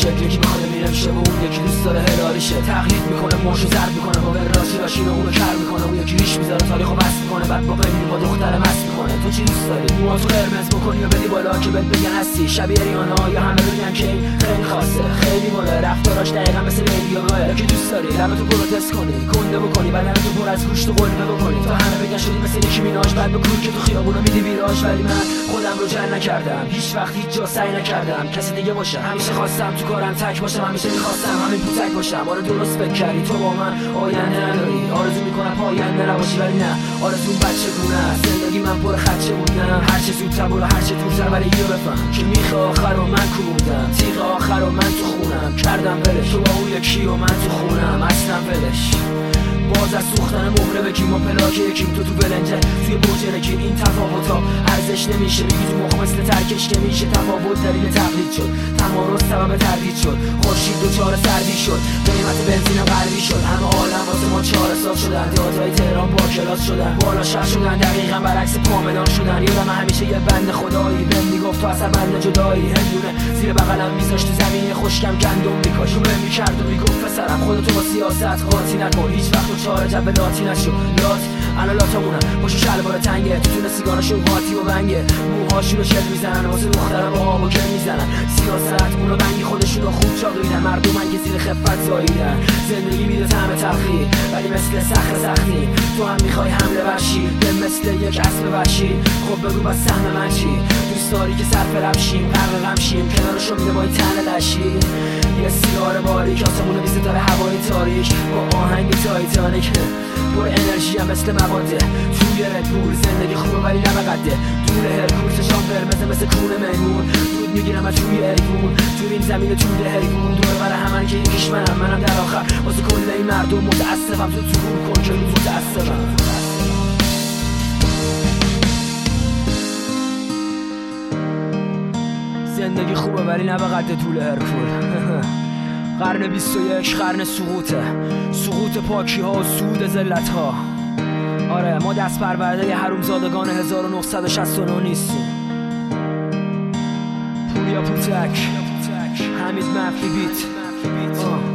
شکل، یکی میخواد میرم شه و اون یکی دوست داره هلالیشه. تقلید میکنه موشو زرد میکنه با راشی راشی اونو کر میکنه، اون یکی ریش میذاره تاریخو بس میکنه، بعد با قیلی با دختر مست میکنه. تو چی دوست داری؟ موهاتو قرمز بکنی یا بدی بالا که بهت بگن هستی شبیه ریانا، یا همه بگن که خیلی خاصه خیلی بالا رفتاراش دقیقاً مثل لیدی گاگا. یا که دوست داری لبتو پروتست کنی گنده بکنی بدنتو پر از گوشت و قلبه بکنی تا همه بگن شدی مثل یکی میناژ، بعد بکن که تو خیابونا میدی ویراژ. ولی من خودم رو جر نکردم، هیچ وقت هیچ جا سعی نکردم کسی دیگه باشم. همیشه خواستم تو کارم تک باشم، همیشه میخواستم همین پوتک باشم. آره درست فکر کردی تو با من آینده نداری، آرزو میکنم پاینده نباشی ولی نه آرزوم بچگونه است. زندگی من پر خدشه بود، نه هر چه زودتر برو هر چه دورتر، ولی اینو بفهم که میخ آخر رو من کوبوندم، تیغ آخر رو من تو خونم کردم ولش. تو با اون یکی و من تو خونم اصلا ولش. باز از سوختن مهره بکیم و پلاک یکیم، تو بلنجه توی برج رکیم. این تفاوتا ارزش نمیشه بگی تو مخ مثل ترکش که میشه. تفاوت دلیل تقلید شد، تمارض سبب تردید شد، خورشید دوچار سردی شد، قیمت بنزین غربی شد. همه عالم واسه ما چاره ساز شدن، تئاترای تهران با کلاس شدن، بالا شهر شدن، دقیقاً برعکس پامدان شدن. یادم همیشه یه بنده خدایی بهم میگفت تو اصلا بنده جدایی، هندونه زیر بغلم میذاشت تو زمین خشکم گندم میکاش، رو بهم میکرد و میگفت پسرم خودتو با سیاست قاطی نکن، هیچ وقت چاره جبه لاتی نشو. لات الان لاتمونم پاشو شلوار تنگه، تو تونه سیگارشون قاطی و بنگه، موهاشونو شل میزنن واسه دخترا با آب و گل میزنن. سیاست اونا بنگی خودشونو خوب چاقیدن، مردمن که زیر خفت زاییدن. زندگی میده طعم تلخی ولی مثل صخره سختی، تو هم میخوای حمله وحشی به مثل یک اسب وحشی. خب بگو بس سهم من چی؟ دوست داری که سرفرب شیم غرق غم شیم کنارشو میده با این تن لشی. یه سیگار باریک آسمون بی ستاره هوای تاریک با آهنگ تایتانیک، پر انرژی هم مثل مواده توی ردبول. زندگی خوبه ولی نبقده دور هرکول، چشام قرمزه مثل کونه میمون، دود میگیرم از توی ایوون، تو این زمین توده حیوون. دور برای همن که یکیش منم در آخر واسه کل این مردم متاسفم. تو ظهور کن که روز متاسفم. زندگی خوبه ولی نبقده طول هرکول. قرن 21 قرن سقوطه، سقوط پاکی ها و سود ذلت ها. آره ما دست پرورده حرومزادگان 1969 نیستیم. پوریا پوتک، حمید مفتی بیت.